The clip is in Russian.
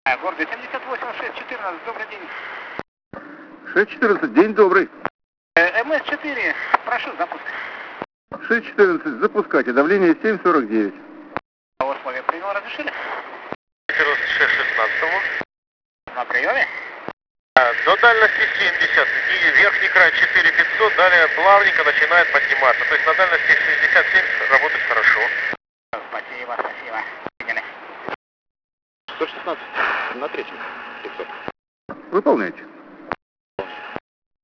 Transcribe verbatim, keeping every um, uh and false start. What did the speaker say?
Гордый семьдесят восемь шесть четырнадцать, добрый день. шесть четырнадцать, день добрый. эм эс четыре, прошу запуск. шесть четырнадцать, запускайте, давление семь сорок девять. Условия приема разрешили? четырнадцать шесть шестнадцать. На приеме? До дальности семьдесят, и верхний край четыре пятьсот, далее плавненько начинает подниматься. То есть на дальности шестьдесят семь работает хорошо. Спасибо, спасибо. сто шестнадцать, на третьем. пятьсот. Выполняйте.